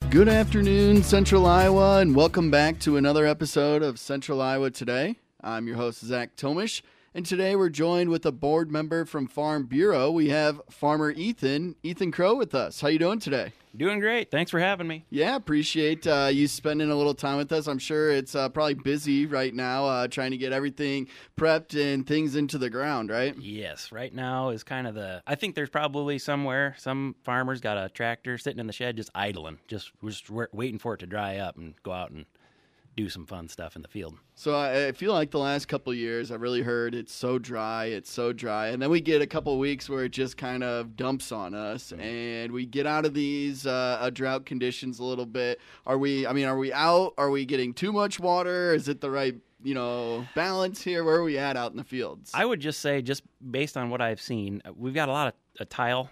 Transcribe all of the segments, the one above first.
Good afternoon, Central Iowa, and welcome back to another episode of Central Iowa Today. I'm your host, Zach Tomish, and today we're joined with a board member from Farm Bureau. We have Farmer Ethan Crow with us. How you doing today? Doing great. Thanks for having me. Yeah, appreciate you spending a little time with us. I'm sure it's probably busy right now trying to get everything prepped and things into the ground, right? Yes, right now is kind of I think there's probably somewhere, some farmers got a tractor sitting in the shed just idling, just waiting for it to dry up and go out and do some fun stuff in the field. So I feel like the last couple of years, I've really heard it's so dry. And then we get a couple of weeks where it just kind of dumps on us, and we get out of these drought conditions a little bit. Are we out? Are we getting too much water? Is it the right, balance here? Where are we out in the fields? I would just say, just based on what I've seen, we've got a lot of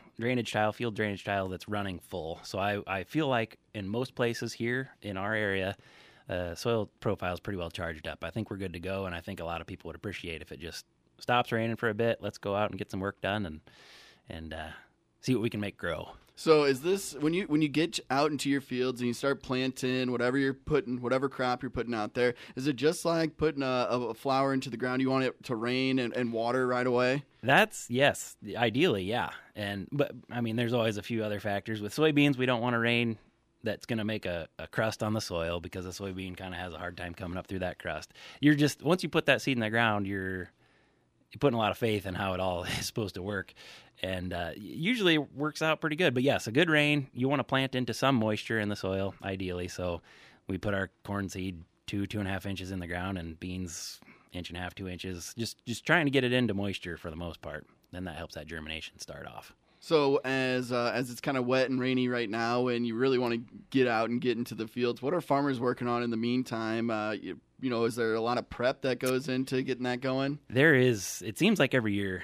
field drainage tile that's running full. So I feel like in most places here in our area, soil profile is pretty well charged up. I think we're good to go, and I think a lot of people would appreciate if it just stops raining for a bit. Let's go out and get some work done and see what we can make grow. So is this when you get out into your fields and you start planting whatever crop you're putting out there? Is it just like putting a flower into the ground? You want it to rain and water right away? Yes, ideally, yeah. But there's always a few other factors. With soybeans, we don't want to rain. That's going to make a crust on the soil because the soybean kind of has a hard time coming up through that crust. Once you put that seed in the ground, you're putting a lot of faith in how it all is supposed to work. And usually it works out pretty good. But yes, a good rain, you want to plant into some moisture in the soil, ideally. So we put our corn seed 2.5 inches in the ground, and beans 1.5 inches, 2 inches, just trying to get it into moisture for the most part. Then that helps that germination start off. So as it's kind of wet and rainy right now, and you really want to get out and get into the fields, what are farmers working on in the meantime? Is there a lot of prep that goes into getting that going? There is. It seems like every year,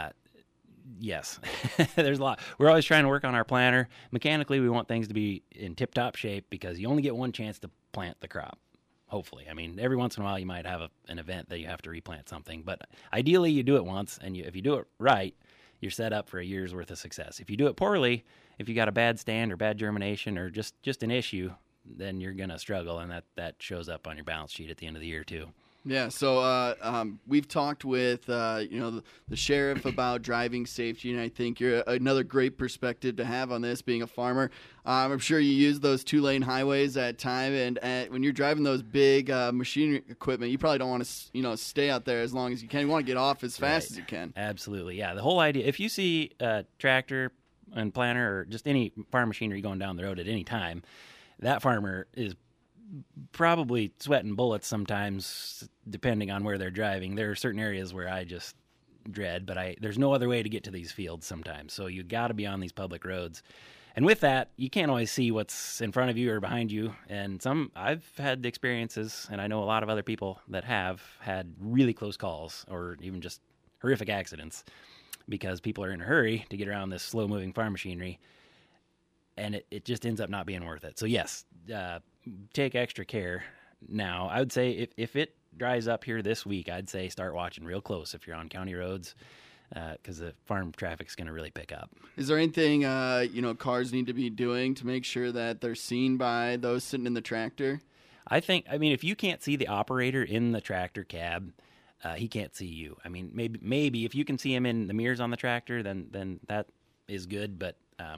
yes, there's a lot. We're always trying to work on our planter. Mechanically, we want things to be in tip-top shape because you only get one chance to plant the crop. Hopefully. Every once in a while you might have an event that you have to replant something, but ideally you do it once, and if you do it right, you're set up for a year's worth of success. If you do it poorly, if you got a bad stand or bad germination or just an issue, then you're going to struggle, and that shows up on your balance sheet at the end of the year too. Yeah, so we've talked with the sheriff about driving safety, and I think you're another great perspective to have on this, being a farmer. I'm sure you use those 2-lane highways at time, and when you're driving those big machinery equipment, you probably don't want to stay out there as long as you can. You want to get off as fast as you can. Absolutely, yeah. The whole idea, if you see a tractor and planter or just any farm machinery going down the road at any time, that farmer is probably sweating bullets sometimes, depending on where they're driving. There are certain areas where I just dread, but there's no other way to get to these fields sometimes. So you got to be on these public roads. And with that, you can't always see what's in front of you or behind you. And I've had experiences, and I know a lot of other people that have had really close calls or even just horrific accidents because people are in a hurry to get around this slow-moving farm machinery, and it just ends up not being worth it. So yes, take extra care now. I would say if it dries up here this week, I'd say start watching real close if you're on county roads, because the farm traffic's going to really pick up. Is there anything cars need to be doing to make sure that they're seen by those sitting in the tractor? If you can't see the operator in the tractor cab, he can't see you. Maybe if you can see him in the mirrors on the tractor, then that is good, but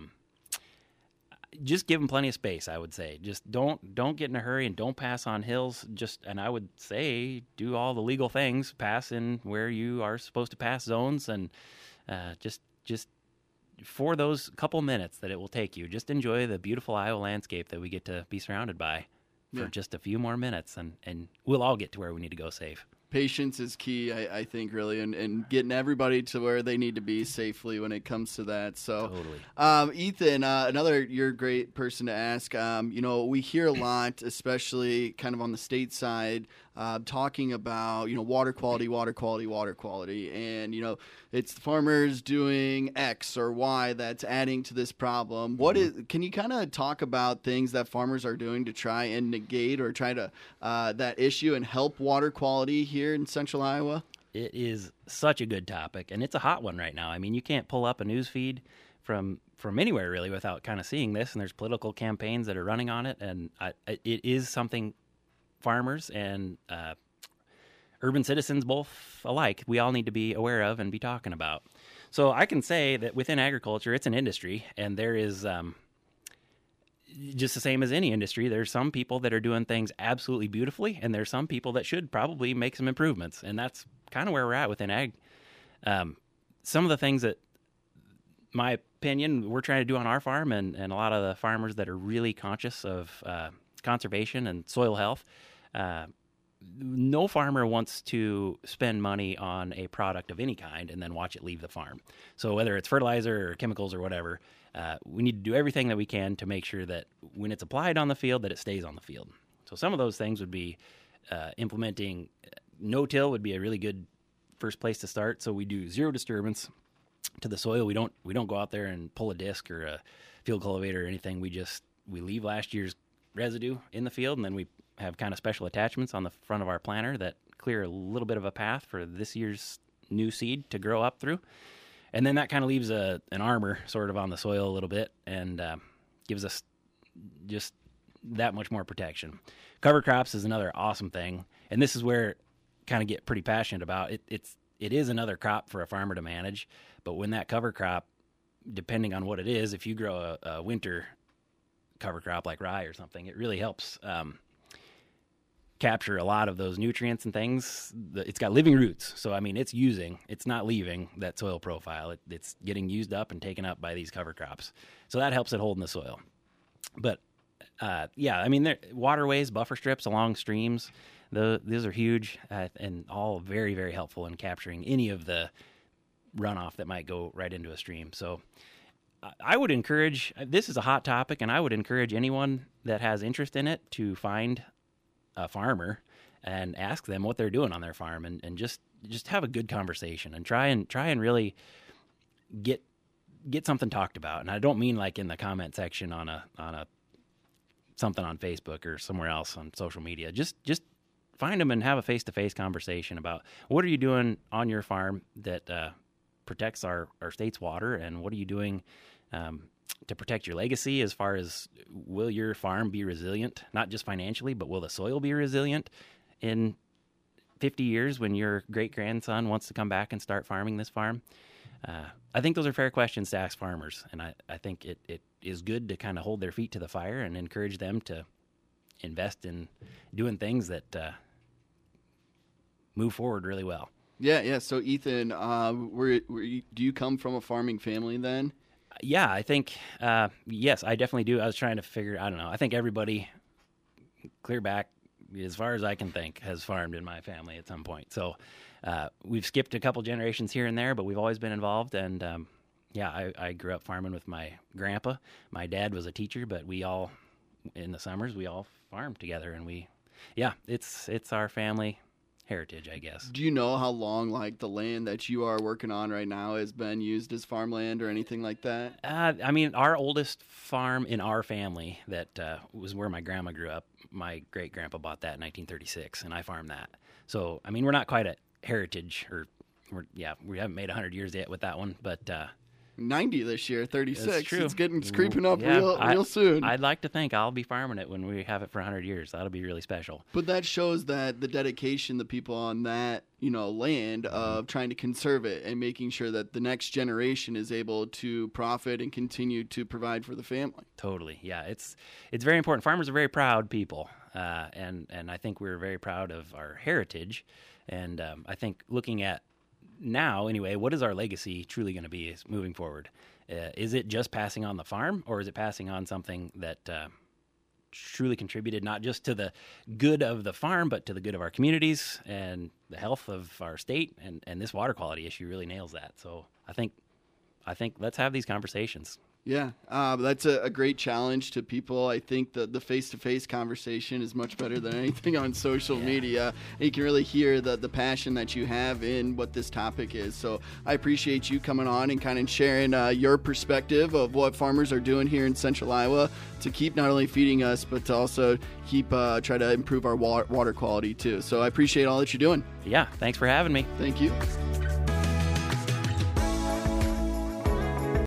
just give them plenty of space, I would say. Just don't get in a hurry and don't pass on hills. And I would say do all the legal things, pass in where you are supposed to pass zones, and just for those couple minutes that it will take you, just enjoy the beautiful Iowa landscape that we get to be surrounded by for just a few more minutes, and we'll all get to where we need to go safe. Patience is key, I think, really, and getting everybody to where they need to be safely when it comes to that. So, totally. Ethan, you're a great person to ask. We hear a lot, especially kind of on the state side, talking about, water quality, and, it's the farmers doing X or Y that's adding to this problem. Can you kind of talk about things that farmers are doing to try and negate or try to that issue and help water quality here in Central Iowa? It is such a good topic, and it's a hot one right now. You can't pull up a news feed from anywhere really without kind of seeing this. And there's political campaigns that are running on it, and it is something farmers and urban citizens both alike, we all need to be aware of and be talking about. So I can say that within agriculture, it's an industry, and there is just the same as any industry. There's some people that are doing things absolutely beautifully, and there's some people that should probably make some improvements, and that's kind of where we're at within ag. Some of the things that, my opinion, we're trying to do on our farm, and a lot of the farmers that are really conscious of conservation and soil health, no farmer wants to spend money on a product of any kind and then watch it leave the farm. So whether it's fertilizer or chemicals or whatever, we need to do everything that we can to make sure that when it's applied on the field, that it stays on the field. So some of those things would be implementing no-till would be a really good first place to start. So we do zero disturbance to the soil. We don't go out there and pull a disc or a field cultivator or anything. We leave last year's residue in the field, and then we have kind of special attachments on the front of our planter that clear a little bit of a path for this year's new seed to grow up through. And then that kind of leaves an armor sort of on the soil a little bit, and gives us just that much more protection. Cover crops is another awesome thing, and this is where I kind of get pretty passionate about it. It is another crop for a farmer to manage, but when that cover crop, depending on what it is, if you grow a winter cover crop like rye or something, it really helps capture a lot of those nutrients and things. It's got living roots, so I mean, it's not leaving that soil profile. It's getting used up and taken up by these cover crops, so that helps it hold in the soil. But yeah, I mean, waterways, buffer strips along streams, those are huge and all very, very helpful in capturing any of the runoff that might go right into a stream. So I would encourage, this is a hot topic, and I would encourage anyone that has interest in it to find a farmer and ask them what they're doing on their farm, and just have a good conversation and try and really get something talked about. And I don't mean like in the comment section on a something on Facebook or somewhere else on social media. Just find them and have a face-to-face conversation about what are you doing on your farm that protects our state's water, and what are you doing to protect your legacy as far as, will your farm be resilient, not just financially, but will the soil be resilient in 50 years when your great-grandson wants to come back and start farming this farm? I think those are fair questions to ask farmers, and I think it is good to kind of hold their feet to the fire and encourage them to invest in doing things that move forward really well. Yeah. So Ethan, do you come from a farming family then? Yeah, I think, yes, I definitely do. I was trying to figure, I don't know. I think everybody clear back, as far as I can think, has farmed in my family at some point. So we've skipped a couple generations here and there, but we've always been involved. And yeah, I grew up farming with my grandpa. My dad was a teacher, but we all, in the summers, we all farmed together. And it's our family heritage, I guess. Do you know how long like the land that you are working on right now has been used as farmland or anything like that? I mean, our oldest farm in our family that was where my grandma grew up, my great-grandpa bought that in 1936, and I farmed that. So, I mean, we're not quite at heritage, we haven't made 100 years yet with that one, but 90 this year, 36. That's true. It's creeping up real soon. I'd like to think I'll be farming it when we have it for 100 years. That'll be really special. But that shows that the dedication, the people on that, land of trying to conserve it and making sure that the next generation is able to profit and continue to provide for the family. Totally. Yeah. It's very important. Farmers are very proud people. And I think we're very proud of our heritage. And I think looking at now, anyway, what is our legacy truly going to be moving forward? Is it just passing on the farm, or is it passing on something that truly contributed not just to the good of the farm, but to the good of our communities and the health of our state? And this water quality issue really nails that. So I think let's have these conversations. Yeah, that's a great challenge to people. I think the face-to-face conversation is much better than anything on social media. You can really hear the passion that you have in what this topic is. So I appreciate you coming on and kind of sharing your perspective of what farmers are doing here in Central Iowa to keep not only feeding us, but to also keep try to improve our water quality too. So I appreciate all that you're doing. Yeah, thanks for having me. Thank you.